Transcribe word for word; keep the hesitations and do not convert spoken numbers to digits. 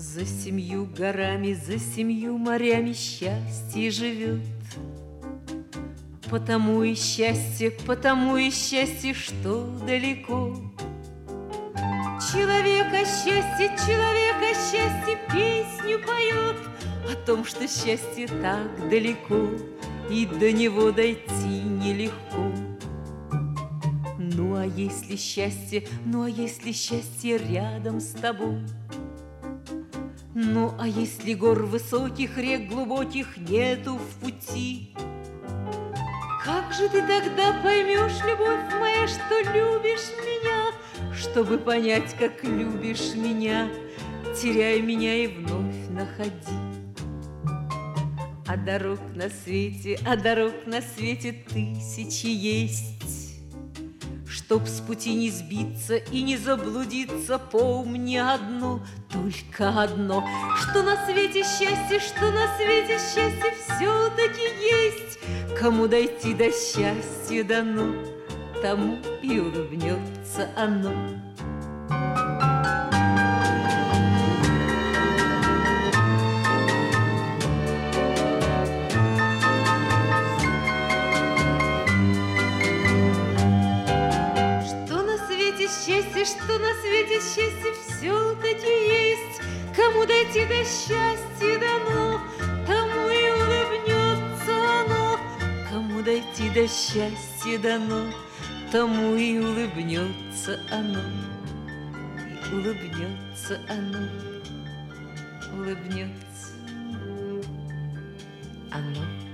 За семью горами, за семью морями счастье живет. Потому и счастье, потому и счастье, что далеко. Человек о счастье, человек о счастье песню поет о том, что счастье так далеко, и до него дойти нелегко. Ну а если счастье, ну а если счастье рядом с тобой? Ну а если гор высоких, рек глубоких нету в пути? Как же ты тогда поймешь, любовь моя, что любишь меня? Чтобы понять, как любишь меня, теряй меня и вновь находи. А дорог на свете, а дорог на свете тысячи есть. Чтоб с пути не сбиться и не заблудиться, помни одно, только одно, что на свете счастье, что на свете счастье все-таки есть. Кому дойти до счастья дано, тому и улыбнется оно. Счастье, что на свете счастье все-таки есть. Кому дойти до счастья дано, тому и улыбнется оно. Кому дойти до счастья дано, тому и улыбнется оно. И улыбнется оно, улыбнется оно.